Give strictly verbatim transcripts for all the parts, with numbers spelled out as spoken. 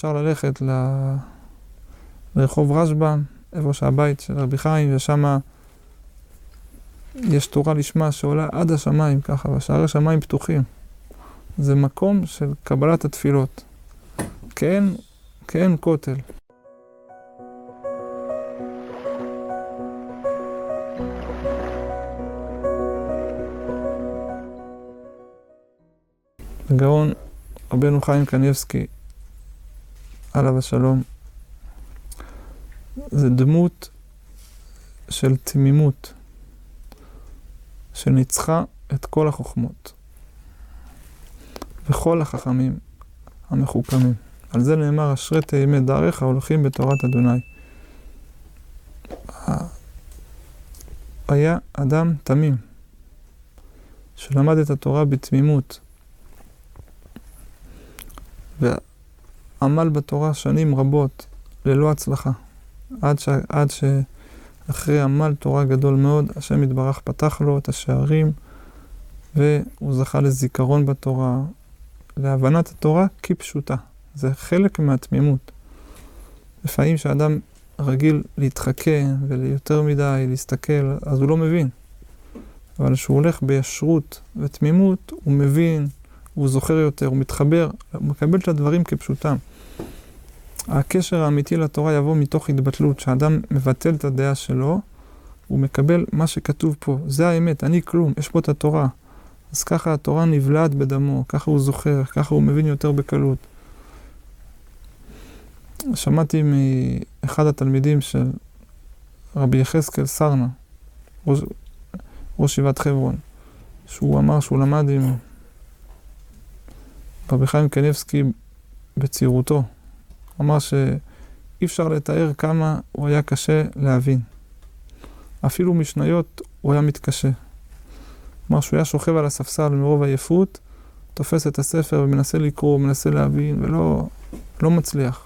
אפשר ללכת ל... לרחוב רשב"ם, איפה שהבית של רבי חיים, ושם יש תורה לשמה שעולה עד השמיים ככה, והשערי שמיים פתוחים. זה מקום של קבלת התפילות. כן, כן כותל. הגאון רבנו חיים קניבסקי, עליו השלום, זה דמות של תמימות, שניצחה את כל החוכמות, וכל החכמים המחוכמים. על זה נאמר, אשרי תאימי דרך ההולכים בתורת אדוני. היה אדם תמים, שלמד את התורה בתמימות, ועמל בתורה שנים רבות ללא הצלחה, עד, ש... עד שאחרי עמל תורה גדול מאוד, השם יתברך פתח לו את השערים, והוא זכה לזיכרון בתורה, להבנת התורה כפשוטה. זה חלק מהתמימות. לפעמים שאדם רגיל להתחכם וליותר מדי להסתכל, אז הוא לא מבין. אבל כשהוא הולך בישרות ותמימות, הוא מבין, הוא זוכר יותר, הוא מתחבר, הוא מקבל את הדברים כפשוטם. הקשר האמיתי לתורה יבוא מתוך התבטלות, שאדם מבטל את הדעה שלו, הוא מקבל מה שכתוב פה. זה האמת, אני כלום, יש פה את התורה. אז ככה התורה נבלעת בדמו, ככה הוא זוכר, ככה הוא מבין יותר בקלות. שמעתי מאחד התלמידים של רבי יחזקאל סרנה, ראש, ראש ישיבת חברון, שהוא אמר שהוא למד עם רבי חיים קניבסקי בצעירותו. אמר שאי אפשר לתאר כמה הוא היה קשה להבין. אפילו משניות הוא היה מתקשה. אמר שהוא היה שוכב על הספסל מרוב עייפות, תופס את הספר ומנסה לקרוא, מנסה להבין, ולא לא מצליח.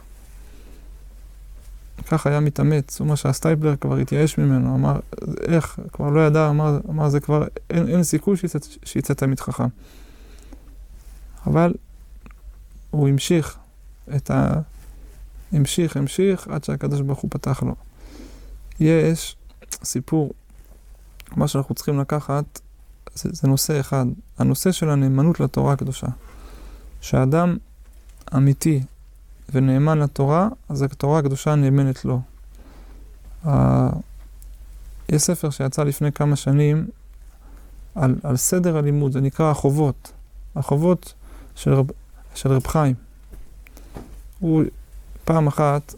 ככה היה מתאמץ. הוא אומר שהסטייפלר כבר התייאש ממנו. אמר, איך? כבר לא ידע. אמר, אמר זה כבר, אין, אין סיכוי שיצא תלמיד חכם. אבל הוא המשיך את ה... המשיך, המשיך, עד שהקדוש ברוך הוא פתח לו. יש סיפור, מה שאנחנו צריכים לקחת, זה, זה נושא אחד. הנושא של הנאמנות לתורה הקדושה. שהאדם אמיתי ונאמן לתורה, אז התורה הקדושה נאמנת לו. Uh, יש ספר שיצא לפני כמה שנים על, על סדר הלימוד, זה נקרא החובות. החובות של רב, של רב חיים. הוא פעם אחת,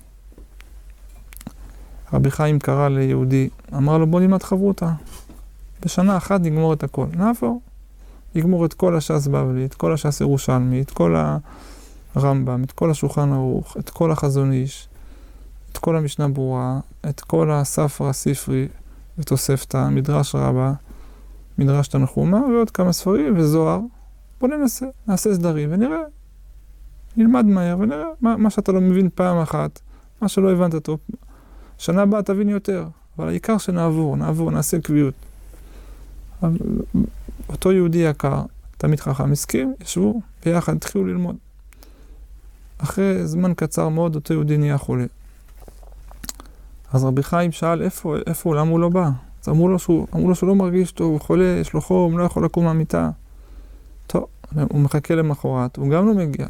רבי חיים קרא ליהודי, אמר לו בוא נלמד חברותה. בשנה אחת נגמור את הכל. נעבור. נגמור את כל הש"ס בבלי, את כל הש"ס ירושלמי, את כל הרמב"ם, את כל השולחן ערוך, את כל החזון איש, את כל המשנה ברורה, את כל הספר הספרי ותוספתא, מדרש רבה, מדרש תנחומא, ועוד כמה ספרים וזוהר. בוא ננסה, נעשה סדרים ונראה. נלמד מהר ונראה מה, מה שאתה לא מבין פעם אחת, מה שלא הבנת טוב. שנה הבאה תבין יותר, אבל העיקר שנעבור, נעבור, נעשה קביעות. אותו יהודי יקר, תמיד חכם, הסכים, ישבו ביחד, התחילו ללמוד. אחרי זמן קצר מאוד, אותו יהודי נהיה חולה. אז רבי חיים שאל, איפה, איפה, למה הוא לא בא? אז אמרו לו שהוא, אמרו לו שהוא לא מרגיש טוב, הוא חולה, יש לו חום, לא יכול לקום מהמיטה. טוב, הוא מחכה למחרת, הוא גם לא מגיע.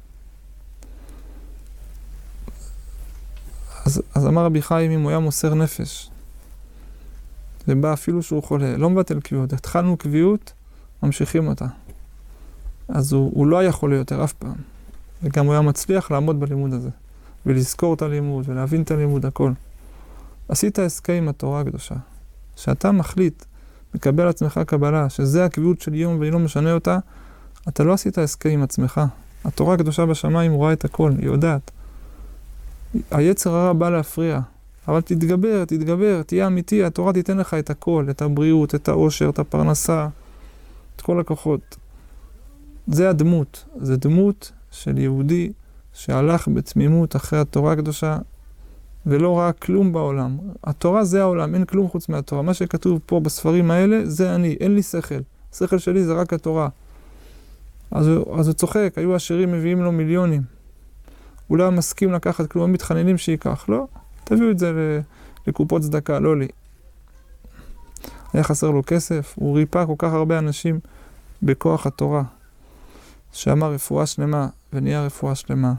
אז, אז אמר רבי חיים, אם הוא היה מוסר נפש, ובא אפילו שהוא חולה, לא מבטל קביעות, התחלנו קביעות, ממשיכים אותה. אז הוא, הוא לא היה חולה יותר אף פעם. וגם הוא היה מצליח לעמוד בלימוד הזה, ולזכור את הלימוד, ולהבין את הלימוד, הכל. עשית הסכם עם התורה הקדושה, שאתה מחליט, מקבל עצמך קבלה, שזה הקביעות של יום ואני לא משנה אותה, אתה לא עשית הסכם עם עצמך. התורה הקדושה בשמיים רואה את הכל, היא יודעת. היצר הרע בא להפריע, אבל תתגבר, תתגבר, תהיה אמיתי, התורה תיתן לך את הכל, את הבריאות, את האושר, את הפרנסה, את כל הכוחות. זה הדמות, זה דמות של יהודי שהלך בתמימות אחרי התורה הקדושה, ולא ראה כלום בעולם. התורה זה העולם, אין כלום חוץ מהתורה. מה שכתוב פה בספרים האלה, זה אני, אין לי שכל. השכל שלי זה רק התורה. אז, אז הוא צוחק, היו עשירים מביאים לו מיליונים. הוא לא מסכים לקחת כלום, מתחננים שיקח, לא, תביאו את זה לקופות צדקה, לא לי. היה חסר לו כסף, הוא ריפא כל כך הרבה אנשים בכוח התורה, שאמר רפואה שלמה, ונהיה רפואה שלמה.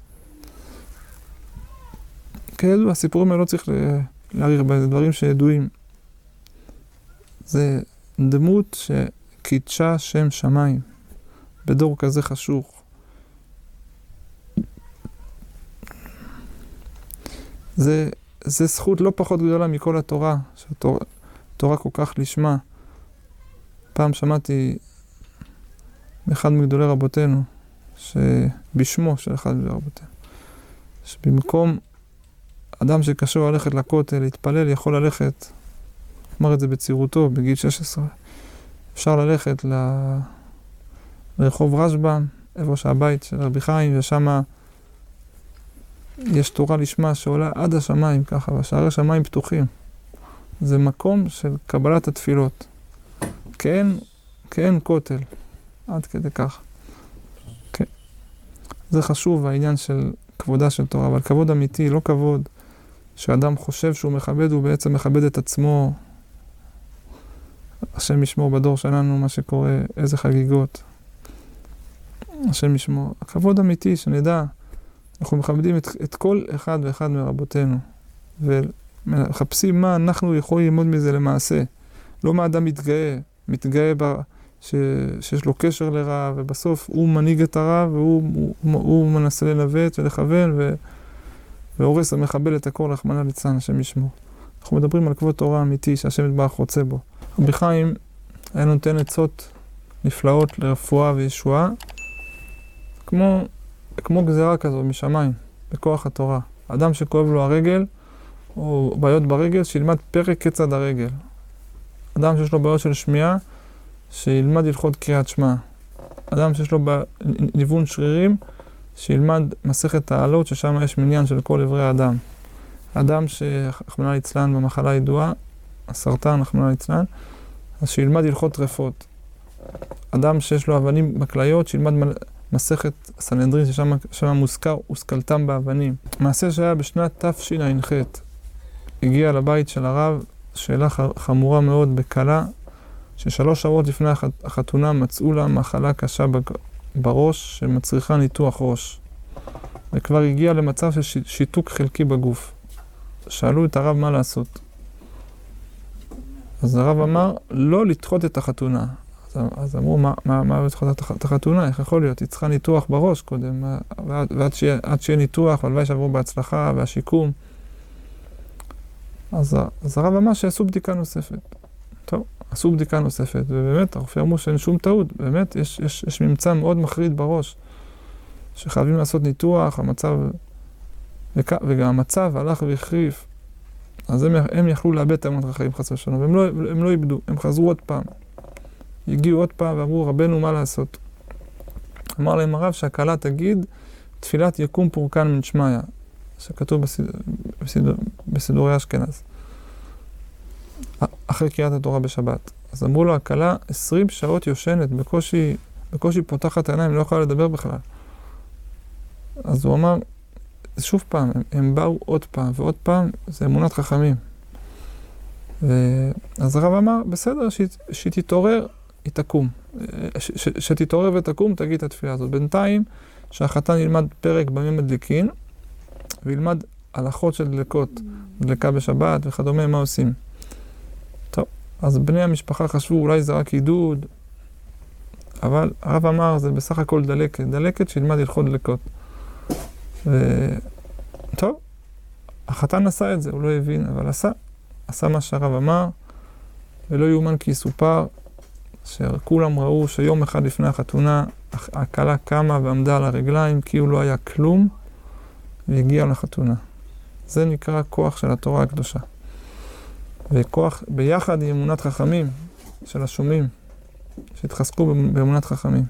כידוע, הסיפורים האלה לא צריך להעריך בזה, דברים שידועים. זה דמות שקידשה שם שמיים, בדור כזה חשוך. זה, זה זכות לא פחות גדולה מכל התורה, שהתורה תורה כל כך לשמה. פעם שמעתי מאחד מגדולי רבותינו, שבשמו של אחד מגדולי רבותינו, שבמקום אדם שקשה לו ללכת לכותל, להתפלל, יכול ללכת, אמר את זה בצעירותו, בגיל שש עשרה, אפשר ללכת ל... לרחוב רשב"ם, איפה שהבית של רבי חיים, ושם יש תורה לשמה שעולה עד השמיים ככה, והשערי שמיים פתוחים. זה מקום של קבלת התפילות. כן, כן כותל, עד כדי כך. כן. זה חשוב, העניין של כבודה של תורה, אבל כבוד אמיתי, לא כבוד שאדם חושב שהוא מכבד, הוא בעצם מכבד את עצמו. השם ישמור בדור שלנו מה שקורה, איזה חגיגות. השם ישמור. הכבוד אמיתי, שנדע, אנחנו מכבדים את, את כל אחד ואחד מרבותינו, ומחפשים מה אנחנו יכולים ללמוד מזה למעשה. לא מה אדם מתגאה, מתגאה ב, ש, שיש לו קשר לרע, ובסוף הוא מנהיג את הרע, והוא הוא, הוא מנסה לנווט ולכוון, ו, והורס המחבל את הכל, רחמנא ליצלן, השם ישמור. אנחנו מדברים על כבוד תורה אמיתי, שהשם יתברך רוצה בו. רבי חיים היה נותן עצות נפלאות לרפואה וישועה, כמו, כמו גזירה כזו משמיים, בכוח התורה. אדם שכואב לו הרגל, או בעיות ברגל, שילמד פרק כיצד הרגל. אדם שיש לו בעיות של שמיעה, שילמד הלכות קריאת שמע. אדם שיש לו ניוון שרירים, שילמד מסכת תעלות, ששם יש מניין של כל עברי האדם. אדם שרחמנא ליצלן במחלה ידועה, הסרטן, רחמנא ליצלן, אז שילמד הלכות טרפות. אדם שיש לו אבנים בכליות, שילמד מסכת סנהדרין, ששם, ששם מוזכר, הושכלתם באבנים. מעשה שהיה בשנת תשע"ח, הגיע לבית של הרב, שאלה חמורה מאוד בקלה, ששלוש שעות לפני החתונה מצאו לה מחלה קשה בראש, שמצריכה ניתוח ראש. וכבר הגיע למצב של שיתוק חלקי בגוף. שאלו את הרב מה לעשות. אז הרב אמר, לא לדחות את החתונה. אז, אז אמרו, מה, מה, מה לדחות את החתונה? איך יכול להיות? היא צריכה ניתוח בראש קודם, ועד, ועד שיהיה, עד שיהיה ניתוח, והלוואי שעברו בהצלחה והשיקום. אז, אז הרב אמר שיעשו בדיקה נוספת. טוב, עשו בדיקה נוספת, ובאמת, הרופא אמרו שאין שום טעות. באמת, יש, יש, יש ממצא מאוד מחריד בראש, שחייבים לעשות ניתוח, המצב, וגם המצב הלך והחריף. אז הם, הם יכלו לאבד את אמונת החיים חס ושלום, והם לא, הם לא איבדו, הם חזרו עוד פעם. הגיעו עוד פעם ואמרו, רבנו, מה לעשות? אמר להם הרב שהקהלה תגיד, תפילת יקום פורקן מן שמיא, שכתוב בסידור, בסידור, בסידורי אשכנז, אחרי קריאת התורה בשבת. אז אמרו לו, הקהלה עשרים שעות יושנת, בקושי, בקושי פותחת העיניים, לא יכולה לדבר בכלל. אז הוא אמר, שוב פעם, הם, הם באו עוד פעם ועוד פעם, זה אמונת חכמים. אז הרב אמר, בסדר, שהיא תתעורר, היא תקום. ש, ש, שתתעורר ותקום, תגיד את התפילה הזאת. בינתיים, שהחתן ילמד פרק בימי מדליקין, וילמד הלכות של דלקות, דלקה בשבת וכדומה, מה עושים. טוב, אז בני המשפחה חשבו, אולי זה רק עידוד, אבל הרב אמר, זה בסך הכל דלקת, דלקת שילמד הלכות דלקות. ו... טוב, החתן עשה את זה, הוא לא הבין, אבל עשה. עשה מה שהרב אמר, ולא יאומן כי יסופר, שכולם ראו שיום אחד לפני החתונה, הכלה קמה ועמדה על הרגליים, כאילו לא היה כלום, והגיעה לחתונה. זה נקרא כוח של התורה הקדושה. וכוח ביחד עם אמונת חכמים של השומעים, שהתחזקו באמונת חכמים.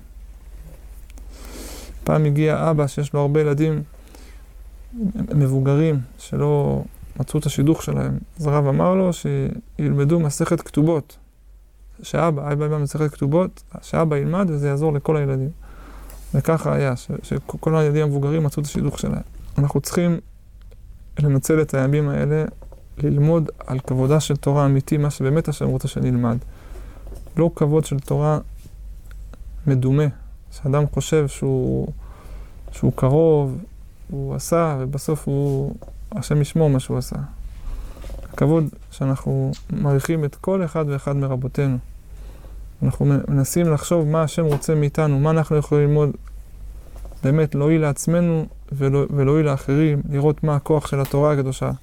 פעם הגיע אבא שיש לו הרבה ילדים מבוגרים שלא מצאו את השידוך שלהם. אז הרב אמר לו שילמדו מסכת כתובות. שאבא, אבא ילמד מסכת כתובות, שאבא ילמד וזה יעזור לכל הילדים. וככה היה, ש, שכל הילדים המבוגרים מצאו את השידוך שלהם. אנחנו צריכים לנצל את הימים האלה, ללמוד על כבודה של תורה אמיתי, מה שבאמת השם רוצה שנלמד. לא כבוד של תורה מדומה, שאדם חושב שהוא, שהוא קרוב, הוא עשה, ובסוף הוא, השם ישמור מה שהוא עשה. הכבוד שאנחנו מעריכים את כל אחד ואחד מרבותינו. אנחנו מנסים לחשוב מה השם רוצה מאיתנו, מה אנחנו יכולים ללמוד, באמת להועיל לעצמנו ולהועיל לאחרים, לראות מה הכוח של התורה הקדושה.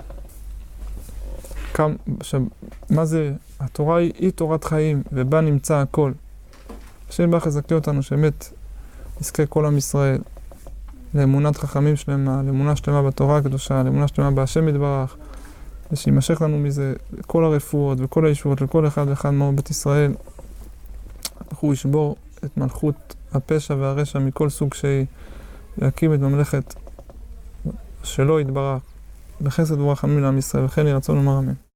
כמה, ש... מה זה? התורה היא, היא תורת חיים, ובה נמצא הכל. השם בא חזקי אותנו, שבאמת נזכה כל עם ישראל לאמונת חכמים שלמה, לאמונה שלמה בתורה הקדושה, לאמונה שלמה בהשם יתברך, ושימשך לנו מזה כל הרפואות וכל הישועות לכל אחד ואחד מעם בית ישראל. הוא ישבור את מלכות הפשע והרשע מכל סוג שהיא, להקים את ממלכת שלו יתברך, בחסד ורחמים לעם ישראל, וכן יהי רצון לומר אמן.